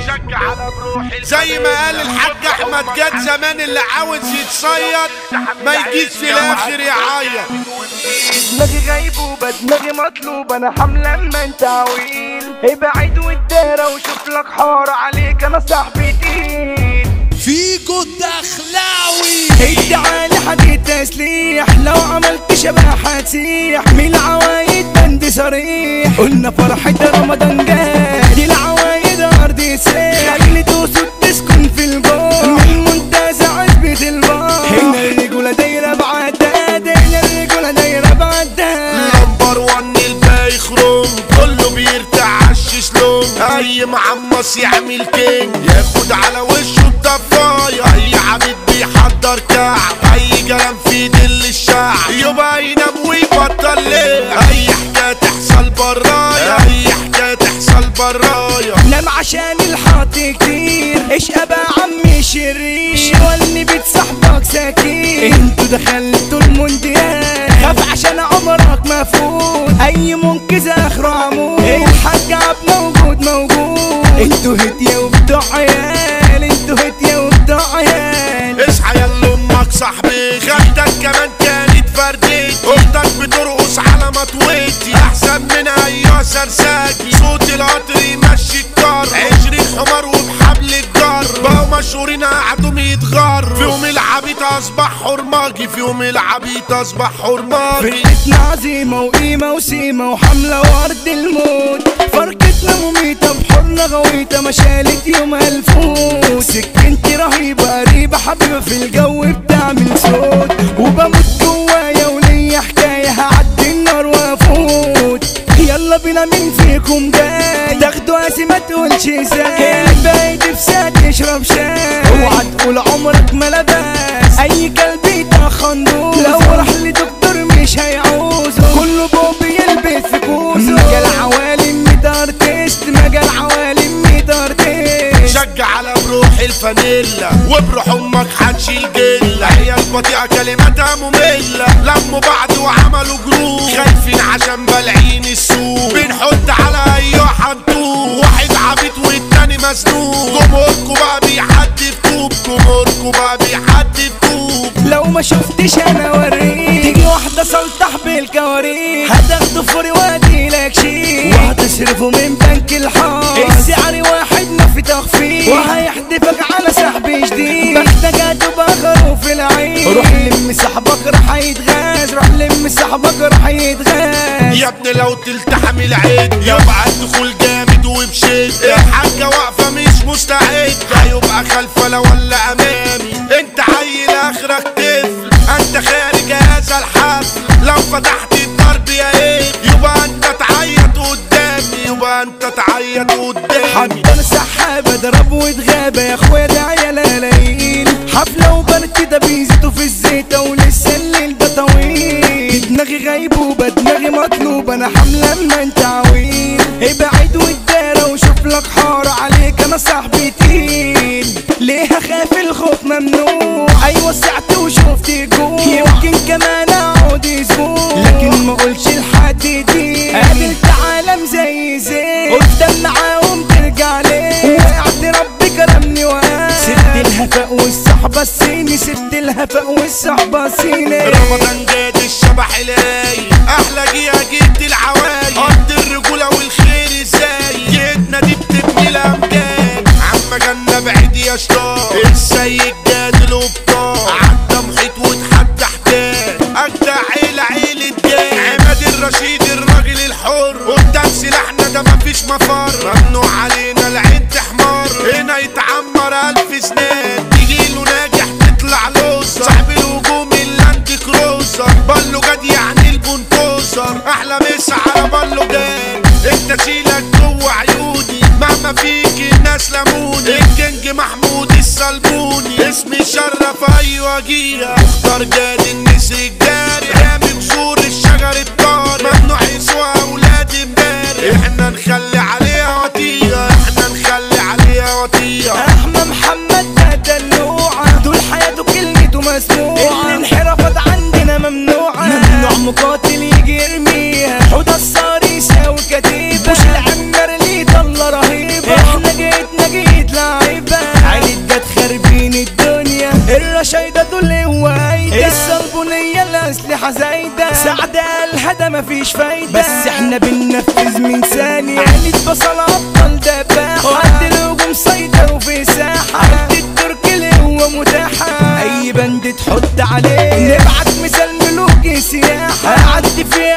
زي ما قال الحاج احمد جد زمان، اللي عاوز يتصيد ما يجيش في الاخر يعيط. دماغي غيبوبة دماغي مطلوبة، انا حملة اما انت عويل ابعد والدارة وشوف لك حارة عليك، انا صاحبي تقيل فيكو الدخلاوي. ادعالي حديد تسليح، لو عملت شبه هتسيح من العوايد بند صريح. قلنا فرحة رمضان جاي دي العوايد ارض سيح، خلي توسد تسكن في البار من منتزه عزبة البار. هنا الرجولة دايرة بعداد، هنا الرجولة دايرة بعداد. نمبر 1 الباقي خروم، كله بيرتاح عالشيشلوم. اي معمص يعمل كينج ياخد على وشه الضفاية. اي عبيد بيحضر كعب، اي كلام في دل الشعب يبقى ينام ويبطل ليه. اي حكاية تحصل برايا، اي حكاية تحصل برايا. نام عشان الحاط كتير، ايش ابا عمي شرير، شوالني بيت صاحبك سكين. انتوا دخلتوا المونديال، خاف عشان عمرك مفوت، اي منقذ اخره عمود. الحاج عب موجود انتوا هدية وبتوع عيال، انتوا هدية وبتوع عيال. اصحى يلا امك صاحبي، خدتك كمان كانت فردتي، اختك بترقص على مطوتي، احسن من ايها سرساجي. صوت القطر يمشي الكار، 20 حمار وبحبل الجر، بقوا مشهورين قعدوا يتغر. فيهم العبيط اصبح حرماجي، فيهم العبيط اصبح حرماجي. فرقتنا عزيمة وقيمة وسيمة وحملة وارض الموت، فرقتنا مميتة بحرنا غويتة، ما شالت يوم الفوت. سكنتي رهيبة قريبة حبيبة في الجو بتعمل صوت، وبموت جوايا وليا حكاية هعدي النار وافوت. يلا بينا مين فيكم جاي تاخدوا قاسي ما تقولش ازاي، البايد في ساعة يشرب شاي. اوعى تقول عمرك ما لباس، اي كلب يتخندوس، لو راح لدكتور مش هيعوزه، كله بوب يلبس في كوسه. مجال عوالم ميتارتست، مجال عوالم ميتارتست. شجع على بروح الفانيلا وبروح امك هتشيل جله. هي البطيئة كلماتها مملة، لموا بعض وعملوا جروب، خايفين عشان بلعين السوق. بنحط على اي حنطوق، واحد عبيط والتاني مسنوق. جمهوركوا بقى بيحدف طوب، جمهوركوا بقى بيحدف طوب. لو ما شفتش انا اوريك، تيجي واحدة سلطح بالكواريك، هتاخده فوري واديلك شيك، وهتصرفه من بنك الحار. السعر واحد ما في تخفيض، وهيحدفك على سحب جديد، بختك هتبقى خروف العين. روح لم صاحبك راح يتغاز، روح لم صاحبك راح يتغاز. يا ابني لو تلتحم العيد يبقى الدخول جامد وبشد. الحاجة واقفة مش مستعد، هيبقى خلفة لا ولا امامي. انت عيل اخرك طفل، انت خارج هذا الحفل. لو فتحت الضرب يا ايه يبقى انت تعيط قدامي، يبقى انت تعيط قدامي. حضر سحابة ضرب واتغابة يا اخويا ده عيال قلايل، حفلة وبنت ده بيزيتوا في الزيتة ولسه الليل ده طويل. دماغي غيبوبة دماغي مطلوبة، انا حملة اما انت عويل ابعد والدارة وشوف لك حارة عليك، انا صاحبي تقيل. ليه هخاف الخوف ممنوع، ايوه سعت وشفت جوع، يمكن كمان اقعد اسبوع لكن ما اقولش لحد دي. قابلت عالم زي زين قدام معاهم ترجع ليه، وقعت ربي كرمني وقال سبت الهفاء والصحبة الصيني، سبت الهفاء والصحبة الصيني. رمضان جاد الشبح لاي، احلى جيت العوايد، ارض الرجولة والخير ازاي، جيتنا دي بتبني الامجاد. عم جنة بعيد يا شطار، السيد جاد الابطال، عدى محيط وتحدى حداد، اجدع عيلة جاد. عماد الرشيد الراجل الحر، قدام سلاحنا ده مفيش مفر، ممنوع علينا العين تحمر، هنا يتعمر 1000 سنان. تجيله ناجح تطلع لوزر، صاحب الهجوم اللاند كروزر، بالو جاد يعني البنتوزر، احلى مسا على بالو جاد. انت شيلك جوه عيوني مهما فيك الناس لموني، الكينج محمود السلبوني، اسمي شرف ايوه جيها، مختار جاد النسر الجاري، رامي جذور الشجر الطاري، ممنوع يسوى اولاد امبارح. احنا نخلي عليها وطية، احنا نخلي عليها وطية. احمد محمد ده دلوعة، طول حياته كلمته مسموعة، الانحرافات عندنا ممنوعة، ممنوع مقاتل يجي يرميها، حوض الصار يساوي كتيبة، مش العنبر اللي طلع رهيبة. احنا جيتنا مفيش فايدة، بس احنا بننفذ من ثانية. عينة بصل ابطال دباحة، وقت الهجوم سيطر وفي ساحة، قد الترك اللي هو متاحة، اي بند تحط عليه نبعت مثال ملوك سياحة. اعدي في